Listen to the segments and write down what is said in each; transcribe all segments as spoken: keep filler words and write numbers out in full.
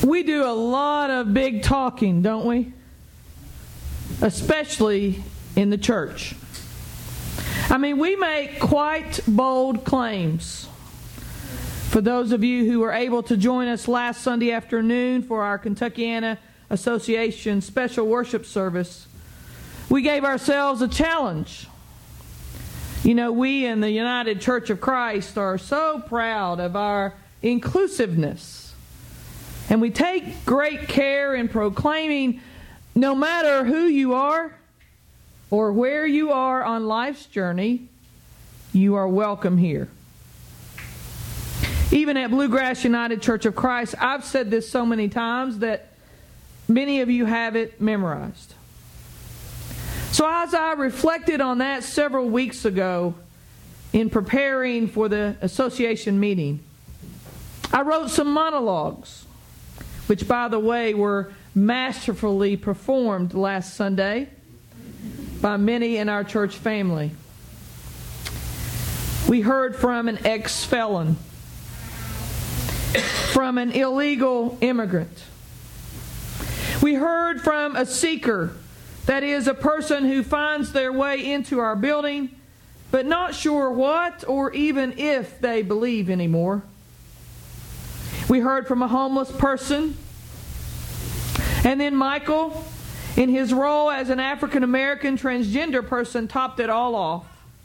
We do a lot of big talking, don't we? Especially in the church. I mean, we make quite bold claims. For those of you who were able to join us last Sunday afternoon for our Kentuckiana Association special worship service, we gave ourselves a challenge. You know, we in the United Church of Christ are so proud of our inclusiveness. And we take great care in proclaiming, no matter who you are or where you are on life's journey, you are welcome here. Even at Bluegrass United Church of Christ, I've said this so many times that many of you have it memorized. So as I reflected on that several weeks ago in preparing for the association meeting, I wrote some monologues, which, by the way, were masterfully performed last Sunday by many in our church family. We heard from an ex-felon, from an illegal immigrant. We heard from a seeker, that is, a person who finds their way into our building, but not sure what or even if they believe anymore. We heard from a homeless person. And then Michael, in his role as an African American transgender person, topped it all off.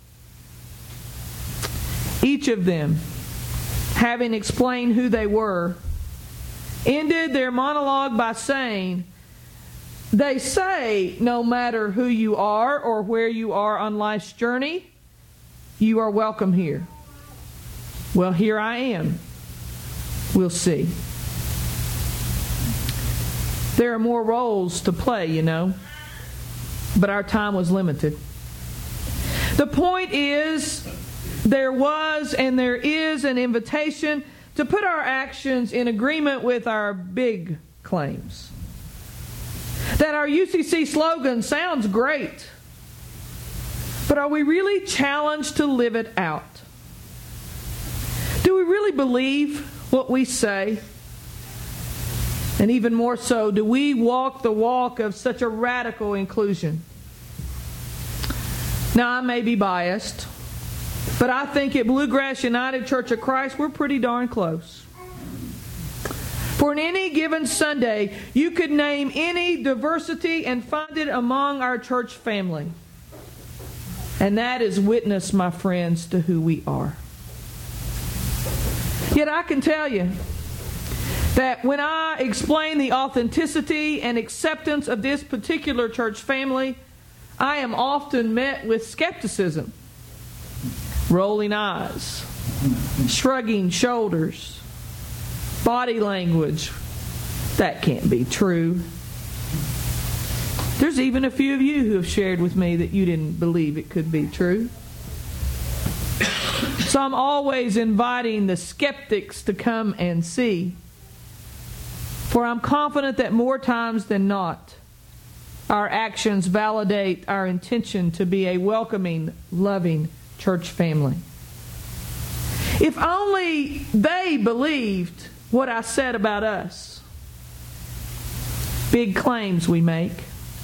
Each of them, having explained who they were, ended their monologue by saying, they say no matter who you are or where you are on life's journey, you are welcome here. Well, here I am. We'll see. There are more roles to play, you know, but our time was limited. The point is, there was and there is an invitation to put our actions in agreement with our big claims. That our U C C slogan sounds great, but are we really challenged to live it out? Do we really believe what we say? And even more so, do we walk the walk of such a radical inclusion? Now, I may be biased, but I think at Bluegrass United Church of Christ, we're pretty darn close. For in any given Sunday, you could name any diversity and find it among our church family. And that is witness, my friends, to who we are. Yet I can tell you that when I explain the authenticity and acceptance of this particular church family, I am often met with skepticism, rolling eyes, shrugging shoulders, body language. That can't be true. There's even a few of you who have shared with me that you didn't believe it could be true. So I'm always inviting the skeptics to come and see. For I'm confident that more times than not, our actions validate our intention to be a welcoming, loving church family. If only they believed what I said about us. Big claims we make.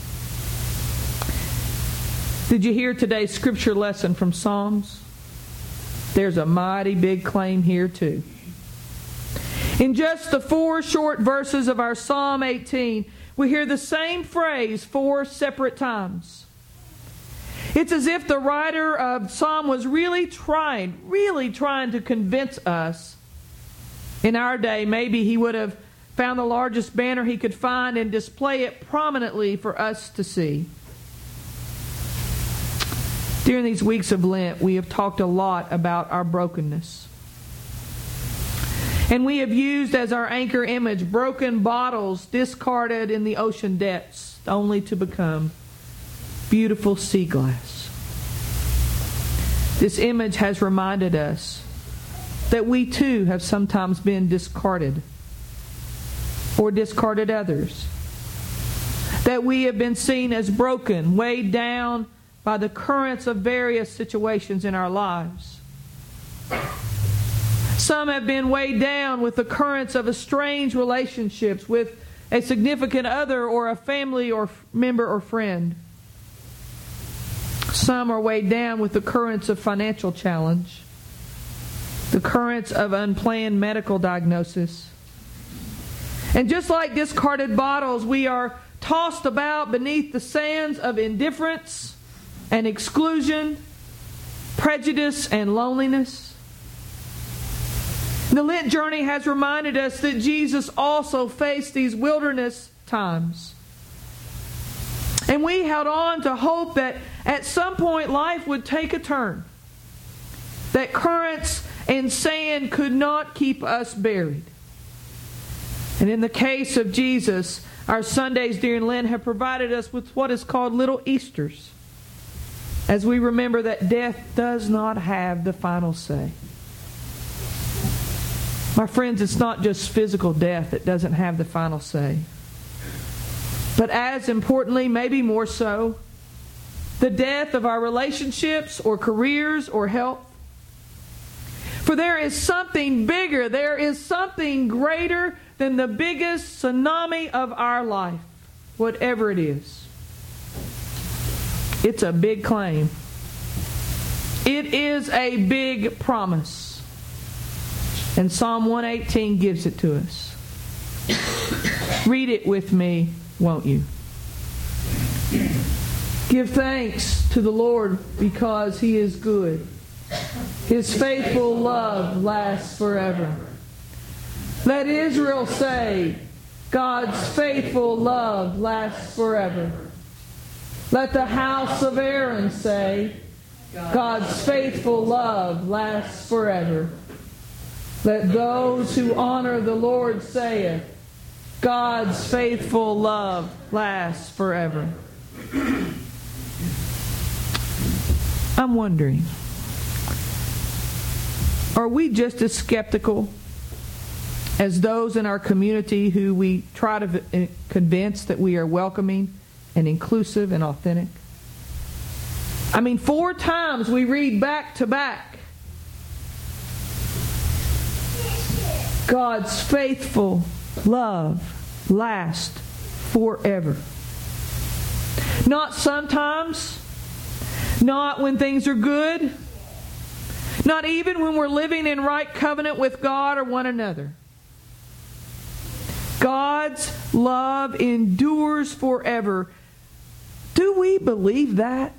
Did you hear today's scripture lesson from Psalms? There's a mighty big claim here too. In just the four short verses of our Psalm eighteen, we hear the same phrase four separate times. It's as if the writer of Psalm was really trying, really trying to convince us. In our day, maybe he would have found the largest banner he could find and display it prominently for us to see. During these weeks of Lent, we have talked a lot about our brokenness. And we have used as our anchor image broken bottles discarded in the ocean depths, only to become beautiful sea glass. This image has reminded us that we too have sometimes been discarded or discarded others. That we have been seen as broken, weighed down by the currents of various situations in our lives. Some have been weighed down with the currents of estranged relationships with a significant other or a family or member or friend. Some are weighed down with the currents of financial challenge, the currents of unplanned medical diagnosis. And just like discarded bottles, we are tossed about beneath the sands of indifference and exclusion, prejudice and loneliness. The Lent journey has reminded us that Jesus also faced these wilderness times. And we held on to hope that at some point life would take a turn, that currents and sand could not keep us buried. And in the case of Jesus, our Sundays during Lent have provided us with what is called little Easters, as we remember that death does not have the final say. My friends, it's not just physical death that doesn't have the final say. But as importantly, maybe more so, the death of our relationships or careers or health. For there is something bigger, there is something greater than the biggest tsunami of our life, whatever it is. It's a big claim. It is a big promise. And Psalm one eighteen gives it to us. Read it with me, won't you? Give thanks to the Lord because He is good. His faithful love lasts forever. Let Israel say, God's faithful love lasts forever. Let the house of Aaron say, God's faithful love lasts forever. Let those who honor the Lord say, God's faithful love lasts forever. I'm wondering, are we just as skeptical as those in our community who we try to convince that we are welcoming and inclusive and authentic? I mean, four times we read back to back, God's faithful love lasts forever. Not sometimes, not when things are good, not even when we're living in right covenant with God or one another. God's love endures forever. Do we believe that?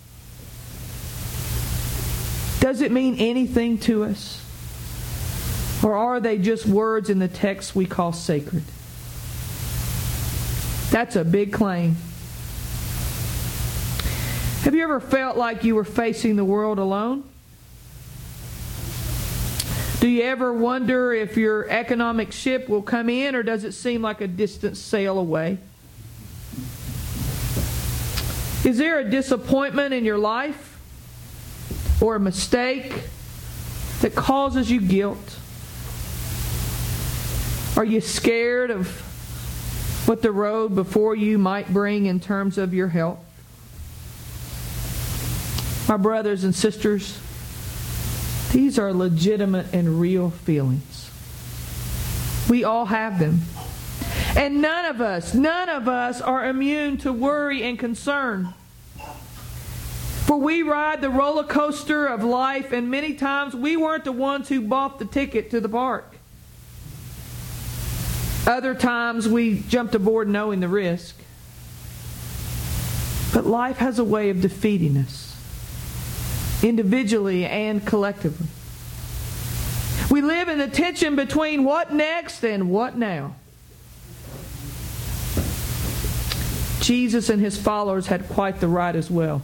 Does it mean anything to us? Or are they just words in the text we call sacred? That's a big claim. Have you ever felt like you were facing the world alone? Do you ever wonder if your economic ship will come in, or does it seem like a distant sail away? Is there a disappointment in your life or a mistake that causes you guilt? Are you scared of what the road before you might bring in terms of your health? My brothers and sisters, these are legitimate and real feelings. We all have them. And none of us, none of us are immune to worry and concern. For we ride the roller coaster of life, and many times we weren't the ones who bought the ticket to the park. Other times we jumped aboard knowing the risk. But life has a way of defeating us, individually and collectively. We live in the tension between what next and what now. Jesus and His followers had quite the ride as well.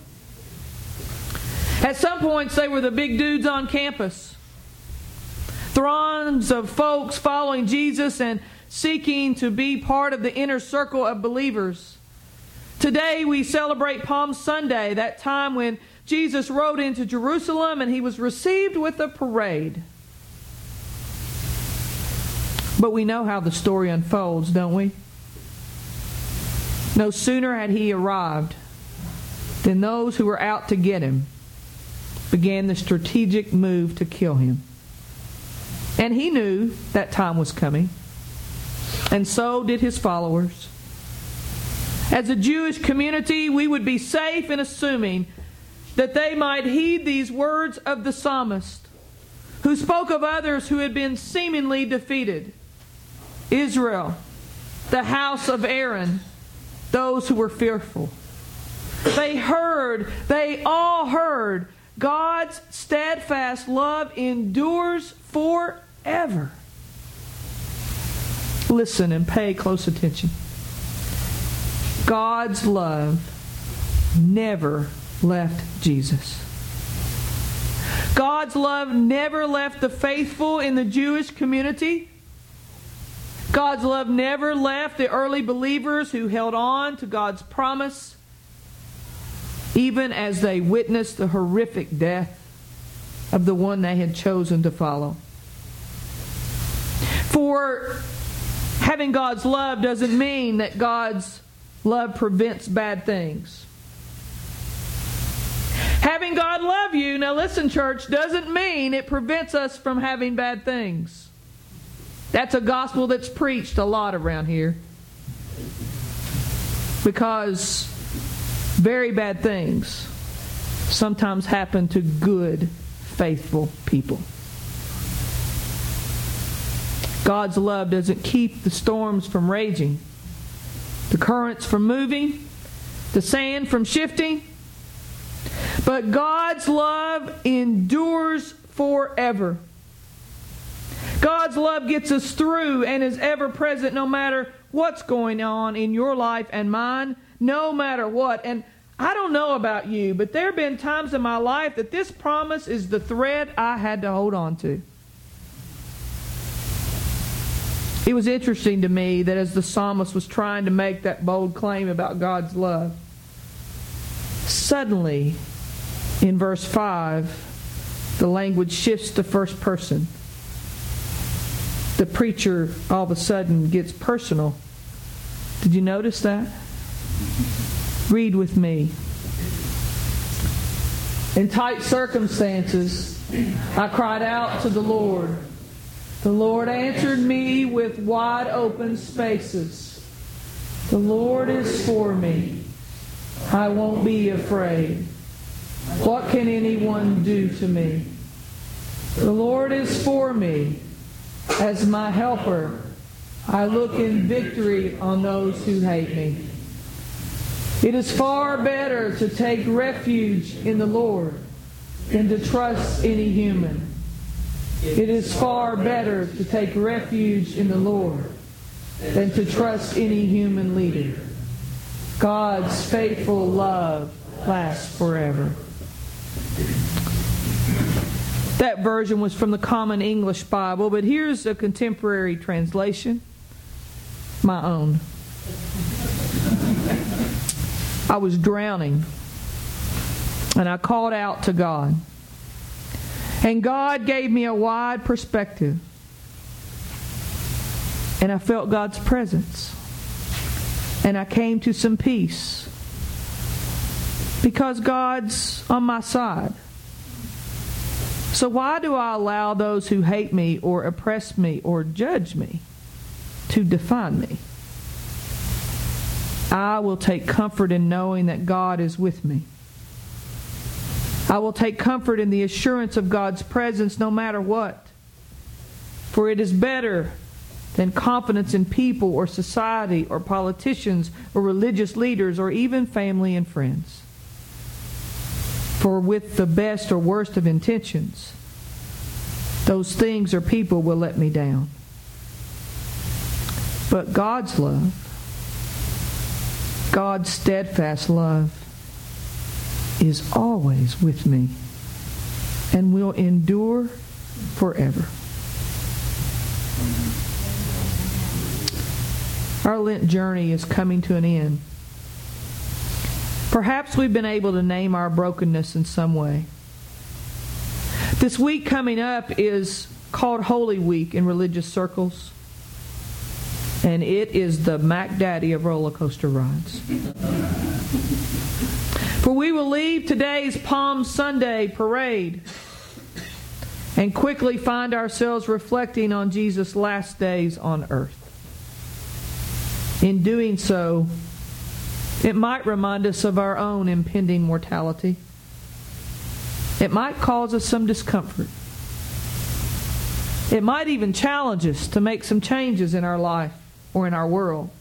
At some points they were the big dudes on campus. Throngs of folks following Jesus and seeking to be part of the inner circle of believers. Today we celebrate Palm Sunday, that time when Jesus rode into Jerusalem and He was received with a parade. But we know how the story unfolds, don't we? No sooner had He arrived than those who were out to get Him began the strategic move to kill Him. And he knew that time was coming. And so did his followers. As a Jewish community, we would be safe in assuming that they might heed these words of the psalmist, who spoke of others who had been seemingly defeated. Israel, the house of Aaron, those who were fearful. They heard, they all heard, God's steadfast love endures forever. Listen and pay close attention. God's love never left Jesus. God's love never left the faithful in the Jewish community. God's love never left the early believers who held on to God's promise, even as they witnessed the horrific death of the one they had chosen to follow. For having God's love doesn't mean that God's love prevents bad things. Having God love you, now listen, church, doesn't mean it prevents us from having bad things. That's a gospel that's preached a lot around here. Because very bad things sometimes happen to good, faithful people. God's love doesn't keep the storms from raging, the currents from moving, the sand from shifting. But God's love endures forever. God's love gets us through and is ever present no matter what's going on in your life and mine, no matter what. And I don't know about you, but there have been times in my life that this promise is the thread I had to hold on to. It was interesting to me that as the psalmist was trying to make that bold claim about God's love, suddenly, in verse five, the language shifts to first person. The preacher all of a sudden gets personal. Did you notice that? Read with me. In tight circumstances, I cried out to the Lord. The Lord answered me with wide open spaces. The Lord is for me. I won't be afraid. What can anyone do to me? The Lord is for me. As my helper, I look in victory on those who hate me. It is far better to take refuge in the Lord than to trust any human. It is far better to take refuge in the Lord than to trust any human leader. God's faithful love lasts forever. That version was from the Common English Bible, but here's a contemporary translation, my own. I was drowning, and I called out to God. And God gave me a wide perspective. And I felt God's presence. And I came to some peace. Because God's on my side. So why do I allow those who hate me or oppress me or judge me to define me? I will take comfort in knowing that God is with me. I will take comfort in the assurance of God's presence no matter what. For it is better than confidence in people or society or politicians or religious leaders or even family and friends. For with the best or worst of intentions, those things or people will let me down. But God's love, God's steadfast love, is always with me and will endure forever. Our Lent journey is coming to an end. Perhaps we've been able to name our brokenness in some way. This week coming up is called Holy Week in religious circles, and it is the Mac Daddy of roller coaster rides. For we will leave today's Palm Sunday parade and quickly find ourselves reflecting on Jesus' last days on earth. In doing so, it might remind us of our own impending mortality. It might cause us some discomfort. It might even challenge us to make some changes in our life or in our world.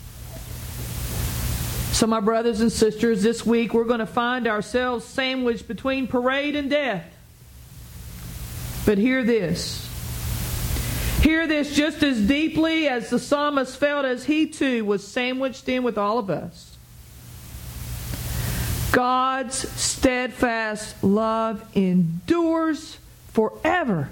So my brothers and sisters, this week we're going to find ourselves sandwiched between parade and death. But hear this. Hear this just as deeply as the psalmist felt as he too was sandwiched in with all of us. God's steadfast love endures forever.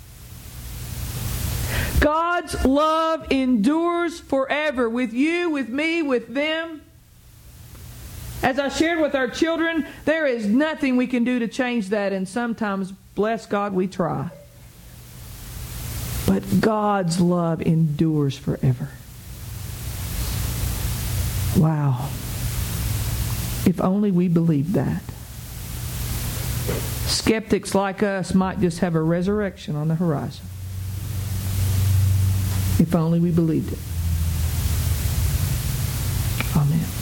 God's love endures forever with you, with me, with them. As I shared with our children, there is nothing we can do to change that, and sometimes, bless God, we try. But God's love endures forever. Wow. If only we believed that. Skeptics like us might just have a resurrection on the horizon. If only we believed it. Amen.